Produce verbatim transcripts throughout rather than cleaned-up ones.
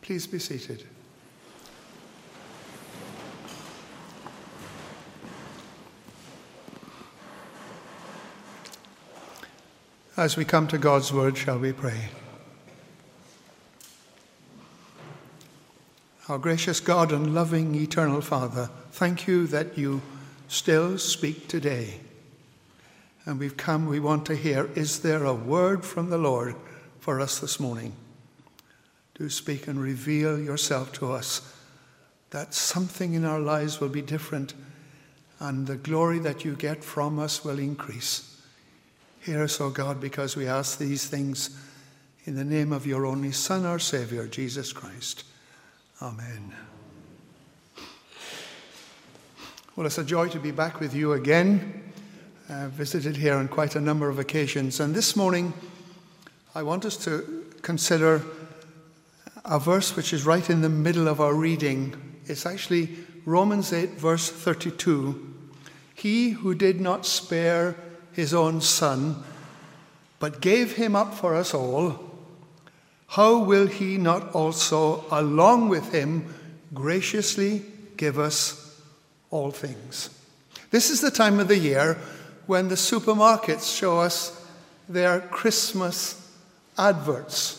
Please be seated. As we come to God's word, shall we pray? Our gracious God and loving eternal Father, thank you that you still speak today. And we've come, we want to hear, is there a word from the Lord for us this morning? Do speak and reveal yourself to us, that something in our lives will be different and the glory that you get from us will increase. Hear us, O God, because we ask these things in the name of your only Son, our Savior, Jesus Christ. Amen. Well, it's a joy to be back with you again. I've visited here on quite a number of occasions. And this morning, I want us to consider a verse which is right in the middle of our reading. It's actually Romans eight, verse thirty-two. He who did not spare his own Son, but gave him up for us all, how will he not also, along with him, graciously give us all things? This is the time of the year when the supermarkets show us their Christmas adverts.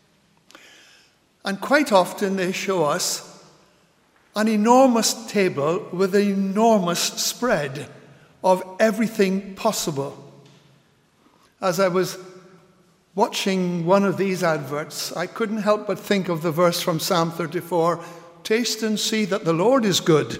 And quite often they show us an enormous table with an enormous spread of everything possible. As I was watching one of these adverts, I couldn't help but think of the verse from Psalm thirty-four, taste and see that the Lord is good.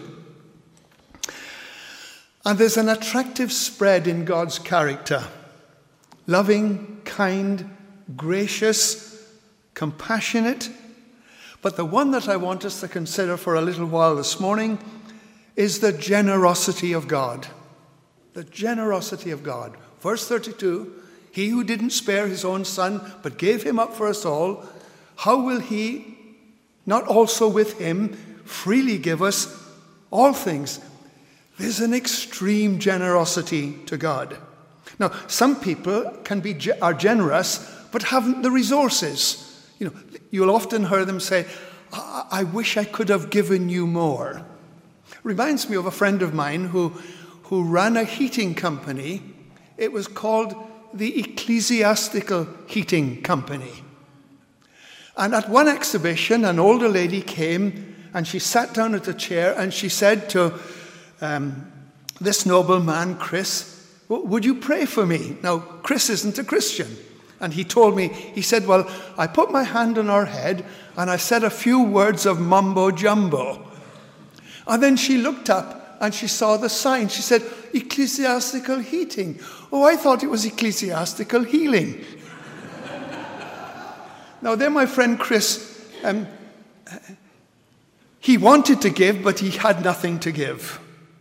And there's an attractive spread in God's character. Loving, kind, gracious, compassionate. But the one that I want us to consider for a little while this morning is the generosity of God. The generosity of God. Verse thirty-two, he who didn't spare his own Son, but gave him up for us all, how will he not also with him freely give us all things? There's an extreme generosity to God. Now, some people can be are generous, but haven't the resources. You know, you'll often hear them say, I, I wish I could have given you more. Reminds me of a friend of mine who, who ran a heating company. It was called the Ecclesiastical Heating Company. And at one exhibition, an older lady came and she sat down at a chair and she said to um, this noble man, Chris, would you pray for me? Now, Chris isn't a Christian. And he told me, he said, well, I put my hand on her head and I said a few words of mumbo jumbo. And then she looked up and she saw the sign. She said, ecclesiastical heating. Oh, I thought it was ecclesiastical healing. Now, then my friend Chris, um, he wanted to give, but he had nothing to give.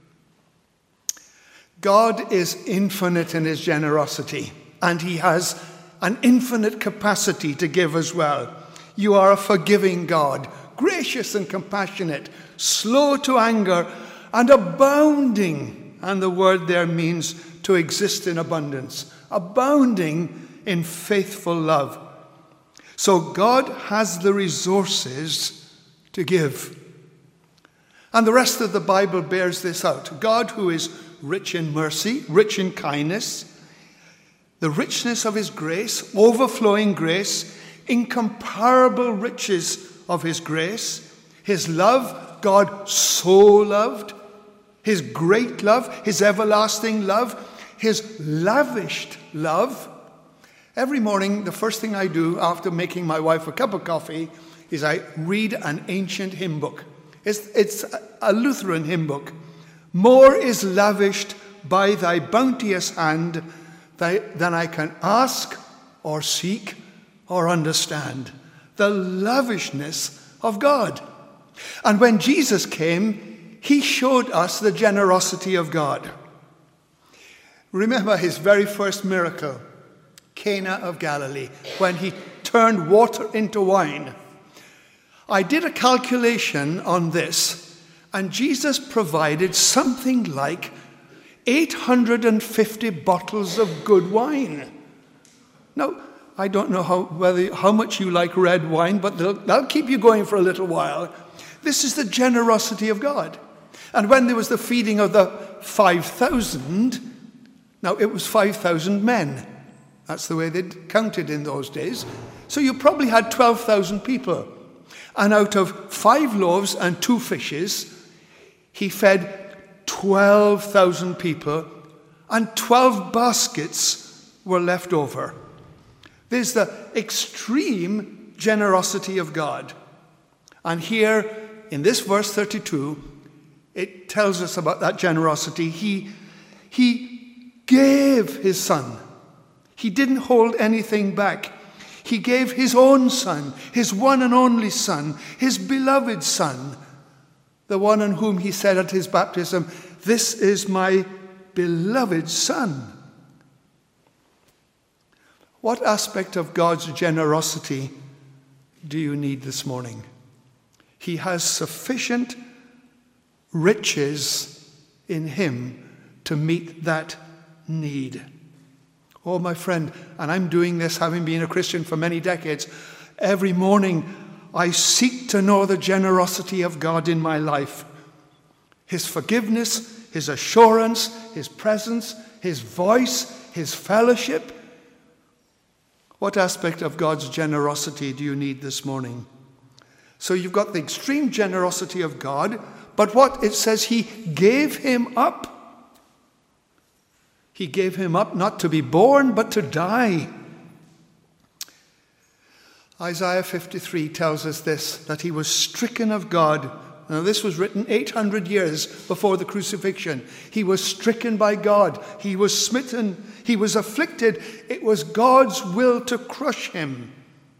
God is infinite in his generosity, and he has an infinite capacity to give as well. You are a forgiving God, gracious and compassionate, slow to anger, and abounding. And the word there means to exist in abundance, abounding in faithful love. So God has the resources to give. And the rest of the Bible bears this out. God, who is rich in mercy, rich in kindness, the richness of his grace, overflowing grace, incomparable riches of his grace, his love, God so loved, his great love, his everlasting love, his lavished love. Every morning, the first thing I do after making my wife a cup of coffee is I read an ancient hymn book. It's, it's a Lutheran hymn book. More is lavished by thy bounteous hand than I can ask or seek or understand. The lavishness of God. And when Jesus came, he showed us the generosity of God. Remember his very first miracle, Cana of Galilee, when he turned water into wine. I did a calculation on this, and Jesus provided something like eight hundred fifty bottles of good wine. Now, I don't know how, whether, how much you like red wine, but they'll, they'll keep you going for a little while. This is the generosity of God. And when there was the feeding of the five thousand, now it was five thousand men. That's the way they'd counted in those days. So you probably had twelve thousand people. And out of five loaves and two fishes, he fed twelve thousand people, and twelve baskets were left over. There's the extreme generosity of God. And here in this verse thirty-two, it tells us about that generosity. He, he gave his son. He didn't hold anything back. He gave his own son, his one and only son, his beloved son, the one on whom he said at his baptism, "This is my beloved son." What aspect of God's generosity do you need this morning? He has sufficient riches in him to meet that need. Oh, my friend, and I'm doing this having been a Christian for many decades. Every morning I seek to know the generosity of God in my life. His forgiveness, his assurance, his presence, his voice, his fellowship. What aspect of God's generosity do you need this morning? So you've got the extreme generosity of God, but what it says, he gave him up. He gave him up not to be born, but to die. Isaiah fifty-three tells us this, that he was stricken of God. Now this was written eight hundred years before the crucifixion. He was stricken by God. He was smitten. He was afflicted. It was God's will to crush him.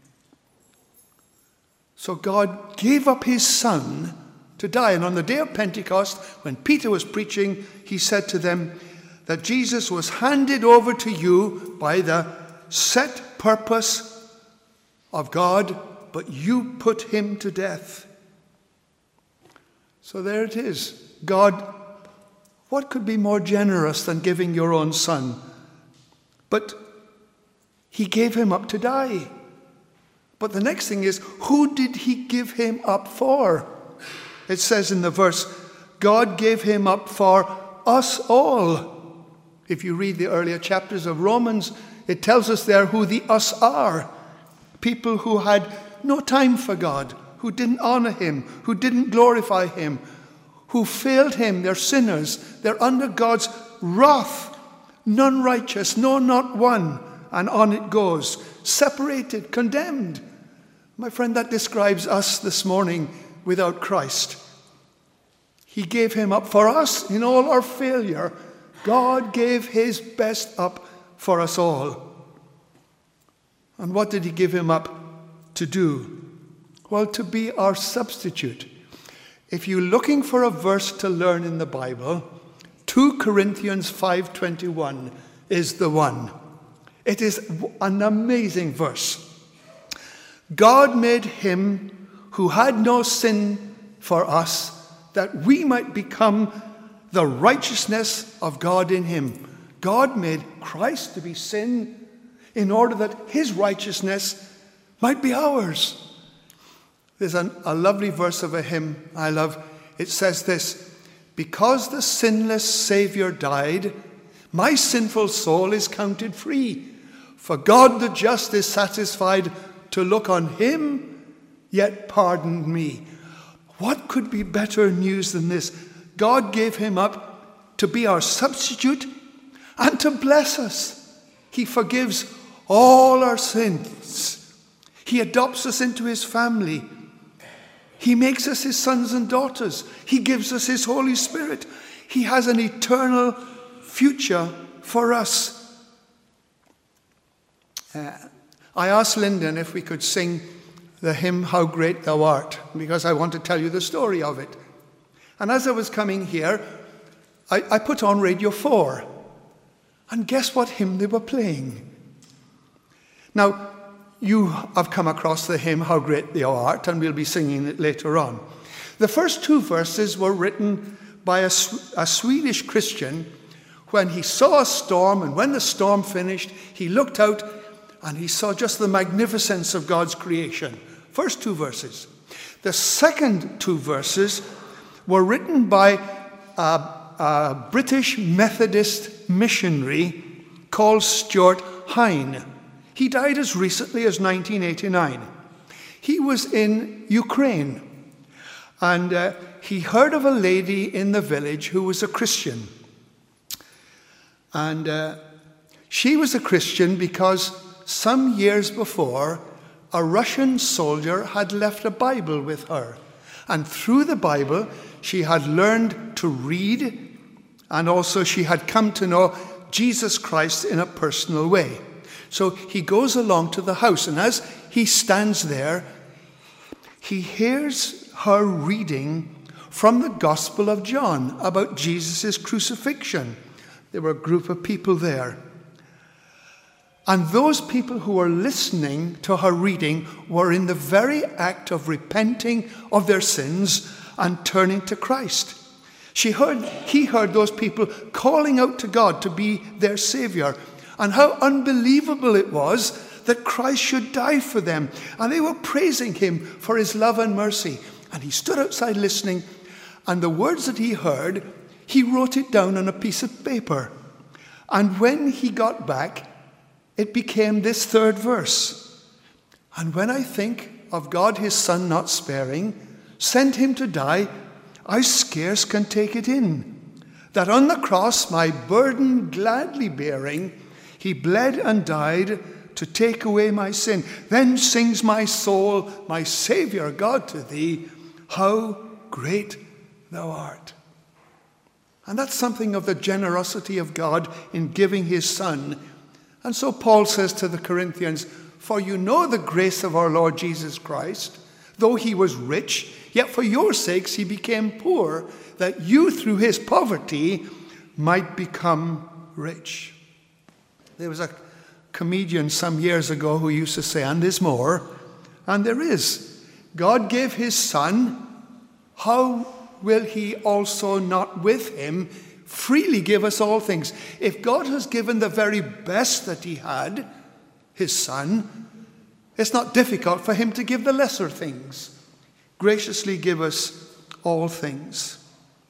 So God gave up his son to die. And on the day of Pentecost, when Peter was preaching, he said to them that Jesus was handed over to you by the set purpose of God, but you put him to death. So there it is. God, what could be more generous than giving your own son? But he gave him up to die. But the next thing is, who did he give him up for? It says in the verse, God gave him up for us all. If you read the earlier chapters of Romans, it tells us there who the us are. People who had no time for God, who didn't honor him, who didn't glorify him, who failed him. They're sinners. They're under God's wrath. None righteous, no, not one. And on it goes. Separated, condemned. My friend, that describes us this morning without Christ. He gave him up for us in all our failure. God gave his best up for us all. And what did he give him up to do? Well, to be our substitute. If you're looking for a verse to learn in the Bible, Second Corinthians five twenty-one is the one. It is an amazing verse. God made him who had no sin for us, that we might become the righteousness of God in him. God made Christ to be sin in order that his righteousness might be ours. There's an, a lovely verse of a hymn I love. It says this, because the sinless Savior died, my sinful soul is counted free. For God the just is satisfied to look on him, yet pardoned me. What could be better news than this? God gave him up to be our substitute and to bless us. He forgives all our sins. He adopts us into his family. He makes us his sons and daughters. He gives us his Holy Spirit. He has an eternal future for us. Uh, I asked Lyndon if we could sing the hymn, How Great Thou Art, because I want to tell you the story of it. And as I was coming here, I, I put on Radio four. And guess what hymn they were playing? Now, you have come across the hymn, How Great Thou Art, and we'll be singing it later on. The first two verses were written by a, a Swedish Christian when he saw a storm, and when the storm finished, he looked out and he saw just the magnificence of God's creation. First two verses. The second two verses were written by a, a British Methodist missionary called Stuart Hine. He died as recently as nineteen eighty-nine. He was in Ukraine, and uh, he heard of a lady in the village who was a Christian. And uh, she was a Christian because some years before, a Russian soldier had left a Bible with her. And through the Bible, she had learned to read, and also she had come to know Jesus Christ in a personal way. So he goes along to the house, and as he stands there, he hears her reading from the Gospel of John about Jesus' crucifixion. There were a group of people there. And those people who were listening to her reading were in the very act of repenting of their sins and turning to Christ. She heard, he heard those people calling out to God to be their Savior, and how unbelievable it was that Christ should die for them. And they were praising him for his love and mercy. And he stood outside listening, and the words that he heard, he wrote it down on a piece of paper. And when he got back, it became this third verse. And when I think of God his Son not sparing, sent him to die, I scarce can take it in, that on the cross my burden gladly bearing, he bled and died to take away my sin. Then sings my soul, my Saviour God, to thee, how great thou art. And that's something of the generosity of God in giving his Son. And so Paul says to the Corinthians, for you know the grace of our Lord Jesus Christ, though he was rich, yet for your sakes he became poor, that you through his poverty might become rich. There was a comedian some years ago who used to say, and there's more, and there is. God gave his Son, how will he also not with him freely give us all things? If God has given the very best that he had, his Son, it's not difficult for him to give the lesser things. Graciously give us all things.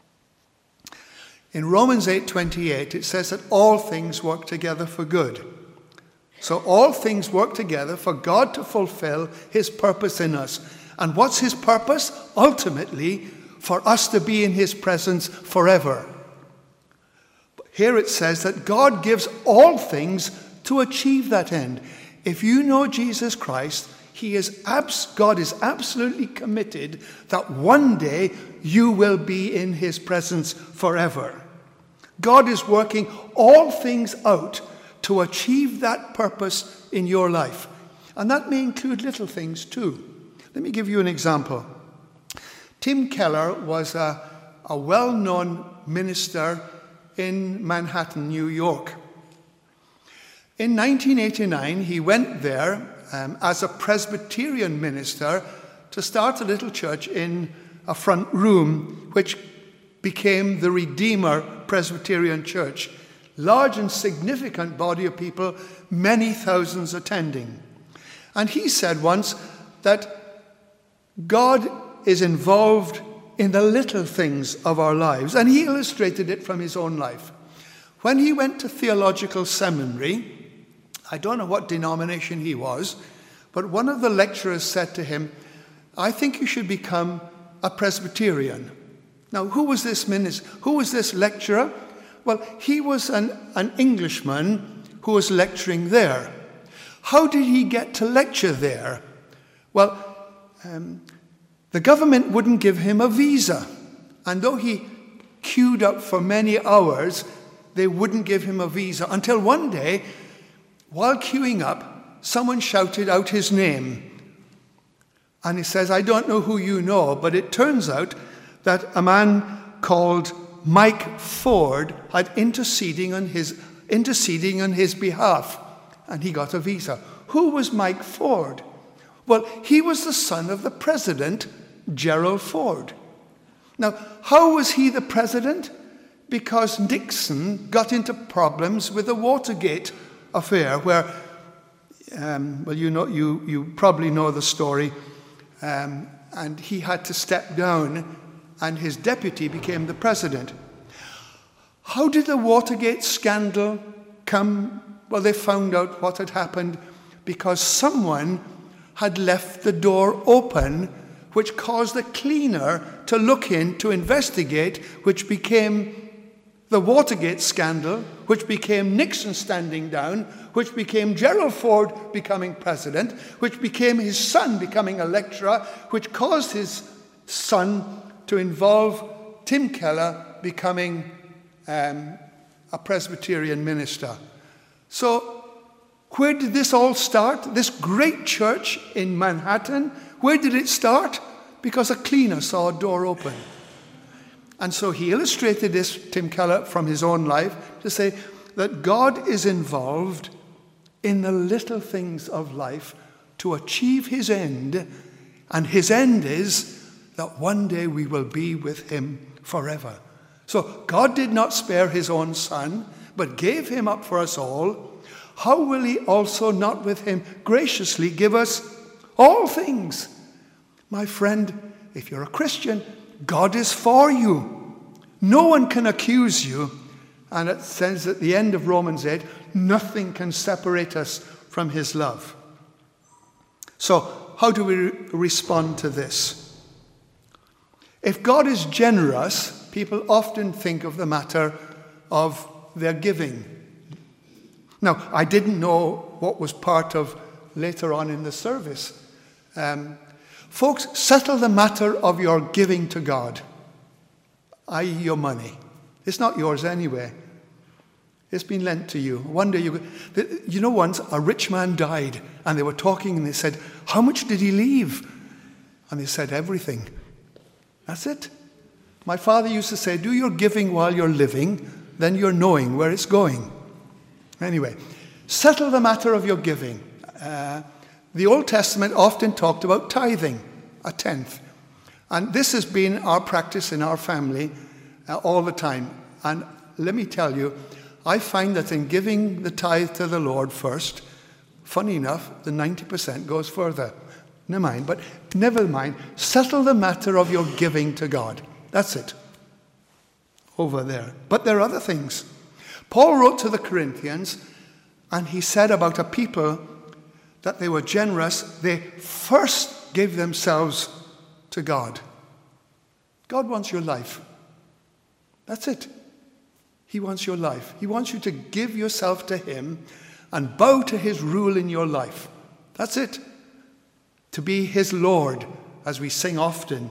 In Romans eight twenty-eight, it says that all things work together for good. So all things work together for God to fulfill his purpose in us. And what's his purpose? Ultimately, for us to be in his presence forever. Here it says that God gives all things to achieve that end. If you know Jesus Christ, he is abs- God is absolutely committed that one day you will be in his presence forever. God is working all things out to achieve that purpose in your life. And that may include little things too. Let me give you an example. Tim Keller was a, a well-known minister in Manhattan, New York. In nineteen eighty-nine, he went there um, as a Presbyterian minister to start a little church in a front room, which became the Redeemer Presbyterian Church. Large and significant body of people, many thousands attending. And he said once that God is involved in the little things of our lives. And he illustrated it from his own life. When he went to theological seminary, I don't know what denomination he was, but one of the lecturers said to him, I think you should become a Presbyterian. Now, who was this minister? Who was this lecturer? Well, he was an, an Englishman who was lecturing there. How did he get to lecture there? Well, um, the government wouldn't give him a visa. And though he queued up for many hours, they wouldn't give him a visa. Until one day, while queuing up, someone shouted out his name. And he says, I don't know who you know, but it turns out that a man called Mike Ford had interceding on his, interceding on his behalf. And he got a visa. Who was Mike Ford? Well, he was the son of the president, Gerald Ford. Now, how was he the president? Because Nixon got into problems with the Watergate affair, where um, well, you know, you, you probably know the story, um, and he had to step down, and his deputy became the president. How did the Watergate scandal come? Well, they found out what had happened because someone had left the door open, which caused a cleaner to look in to investigate, which became the Watergate scandal, which became Nixon standing down, which became Gerald Ford becoming president, which became his son becoming a lecturer, which caused his son to involve Tim Keller becoming um, a Presbyterian minister. So where did this all start? This great church in Manhattan, where did it start? Because a cleaner saw a door open. And so he illustrated this, Tim Keller, from his own life to say that God is involved in the little things of life to achieve his end. And his end is that one day we will be with him forever. So God did not spare his own son, but gave him up for us all. How will he also not with him graciously give us all things? My friend, if you're a Christian, God is for you. No one can accuse you. And it says at the end of Romans eight, nothing can separate us from his love. So how do we re- respond to this? If God is generous, people often think of the matter of their giving. Now, I didn't know what was part of later on in the service. Um, folks, settle the matter of your giving to God, that is your money. It's not yours anyway. It's been lent to you. One day, you, you know, once a rich man died, and they were talking, and they said, how much did he leave? And they said, everything. That's it. My father used to say, do your giving while you're living, then you're knowing where it's going. Anyway, settle the matter of your giving. Uh, the Old Testament often talked about tithing, a tenth. And this has been our practice in our family uh, all the time. And let me tell you, I find that in giving the tithe to the Lord first, funny enough, the ninety percent goes further. Never mind, but never mind. Settle the matter of your giving to God. That's it. Over there. But there are other things. Paul wrote to the Corinthians, and he said about a people that they were generous. They first gave themselves to God. God wants your life. That's it. He wants your life. He wants you to give yourself to him and bow to his rule in your life. That's it. To be his Lord, as we sing often.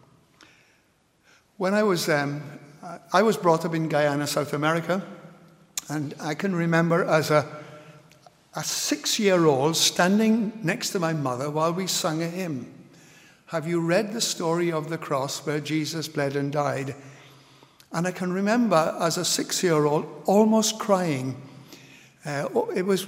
When I was, um, I was brought up in Guyana, South America, and I can remember as a, a six-year-old standing next to my mother while we sung a hymn. Have you read the story of the cross where Jesus bled and died? And I can remember as a six-year-old almost crying. Uh, it was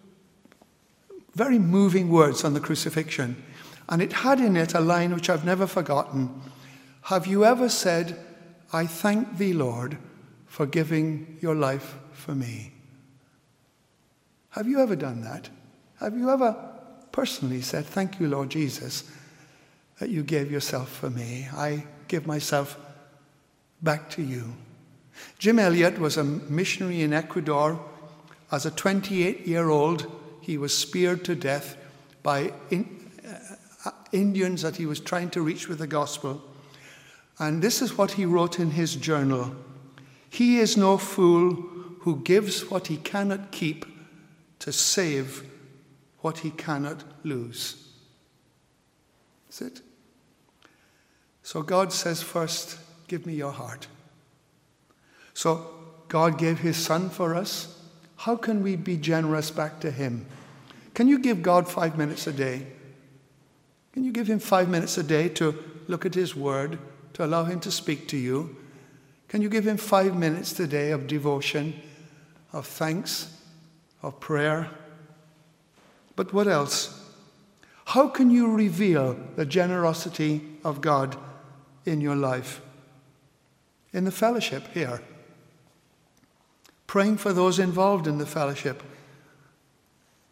very moving words on the crucifixion. And it had in it a line which I've never forgotten. Have you ever said, I thank thee, Lord, for giving your life for me? Have you ever done that? Have you ever personally said, thank you, Lord Jesus, that you gave yourself for me? I give myself back to you. Jim Elliot was a missionary in Ecuador. As a twenty-eight-year-old, he was speared to death by in, uh, Indians that he was trying to reach with the gospel. And this is what he wrote in his journal. He is no fool who gives what he cannot keep to save what he cannot lose. That's it. So God says first, give me your heart. So God gave his son for us. How can we be generous back to him? Can you give God five minutes a day? Can you give him five minutes a day to look at his word, to allow him to speak to you? Can you give him five minutes today of devotion, of thanks, of prayer? But what else? How can you reveal the generosity of God in your life? In the fellowship here. Praying for those involved in the fellowship.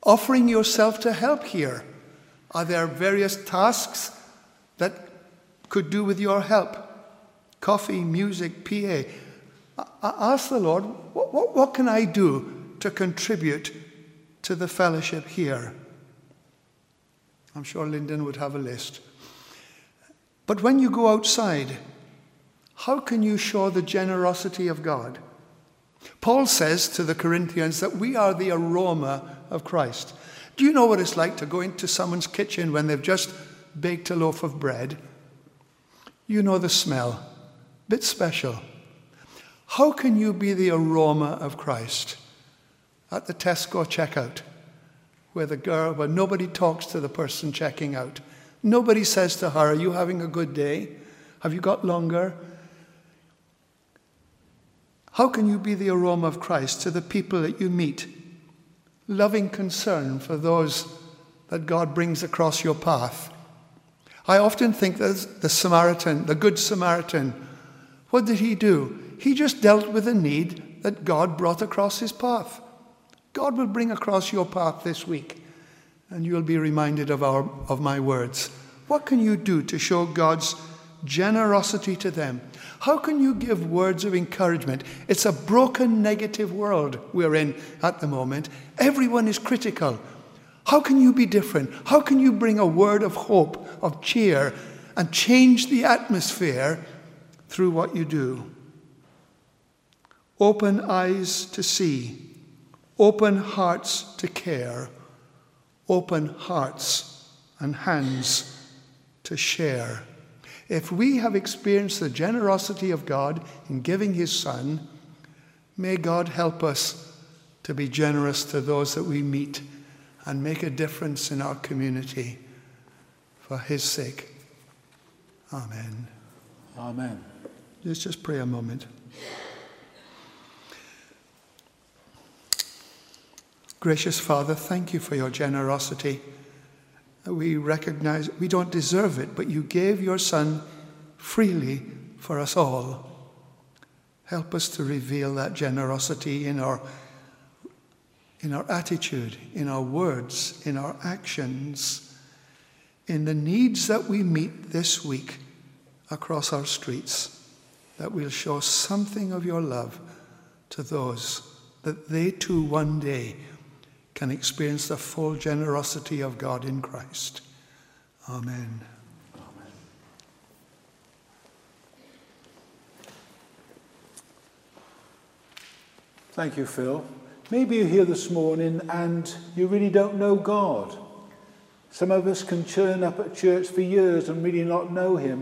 offering yourself to help here. Are there various tasks that could do with your help? Coffee, music, P A. I ask the Lord, what, what, what can I do to contribute to the fellowship here? I'm sure Lyndon would have a list. But when you go outside, how can you show the generosity of God? Paul says to the Corinthians that we are the aroma of Christ. Do you know what it's like to go into someone's kitchen when they've just baked a loaf of bread? You know the smell. Bit special. How can you be the aroma of Christ at the Tesco checkout, where the girl, where nobody talks to the person checking out? Nobody says to her, are you having a good day? Have you got longer? How can you be the aroma of Christ to the people that you meet? Loving concern for those that God brings across your path. I often think that the Samaritan, the Good Samaritan, what did he do? He just dealt with a need that God brought across his path. God will bring across your path this week, and you'll be reminded of our of my words. What can you do to show God's generosity to them? How can you give words of encouragement? It's a broken, negative world we're in at the moment. Everyone is critical. How can you be different? How can you bring a word of hope, of cheer, and change the atmosphere through what you do? Open eyes to see, open hearts to care, open hearts and hands to share. If we have experienced the generosity of God in giving his Son, may God help us to be generous to those that we meet and make a difference in our community for his sake. Amen. Amen. Let's just pray a moment. Gracious Father, thank you for your generosity. We recognize we don't deserve it, but you gave your Son freely for us all. Help us to reveal that generosity in our, in our attitude, in our words, in our actions, in the needs that we meet this week across our streets, that we'll show something of your love to those, that they too one day can experience the full generosity of God in Christ. Amen. Amen. Thank you, Phil. Maybe you're here this morning and you really don't know God. Some of us can churn up at church for years and really not know him.